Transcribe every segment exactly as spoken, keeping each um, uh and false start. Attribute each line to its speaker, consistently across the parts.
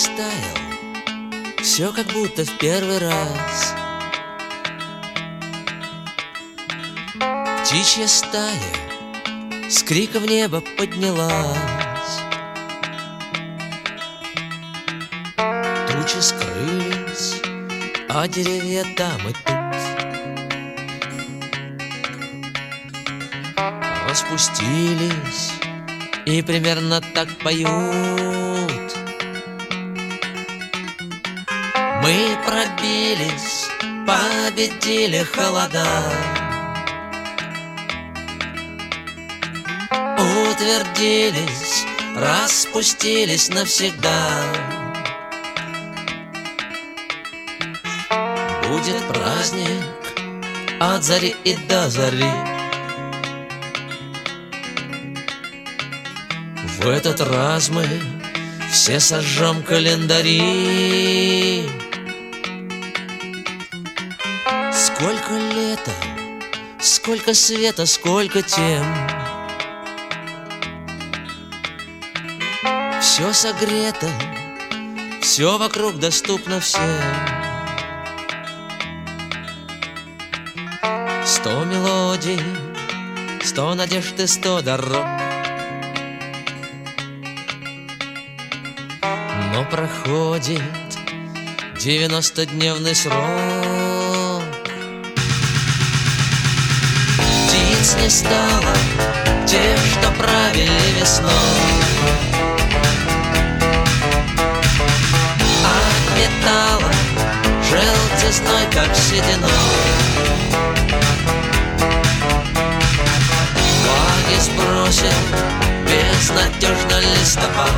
Speaker 1: растаял, все как будто в первый раз. Птичья стая с крика в небо поднялась. Тучи скрылись, а деревья там и тут распустились и примерно так поют. Мы пробились, победили холода, утвердились, распустились навсегда. Будет праздник от зари и до зари. В этот раз мы все сожжем календари. Сколько лета, сколько света, сколько тем. Все согрето, все вокруг доступно всем. Сто мелодий, сто надежд и сто дорог. Но проходит девяностодневный срок. Птиц не стало, тех, что правили весной. От металла желтизной, как сединой. Флаги сбросил безнадежно листопад.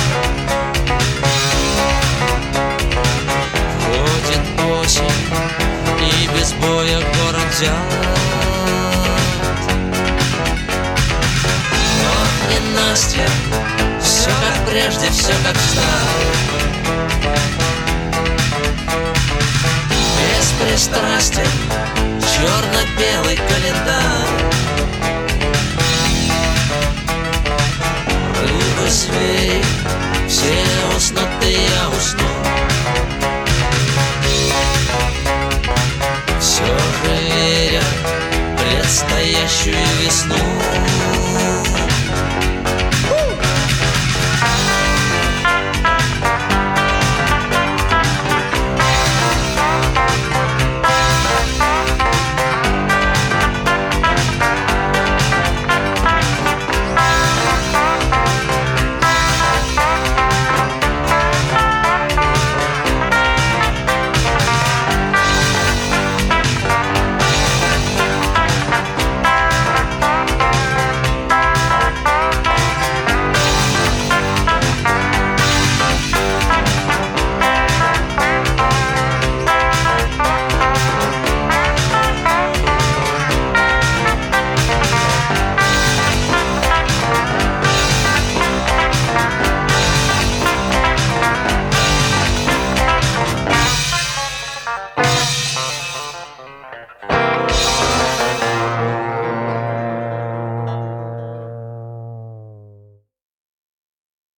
Speaker 1: И без боя город взят. Но ненастье, все как прежде, все как всегда. Беспристрастен черно-белый календарь. Рыбы, звери, все уснут, и я усну.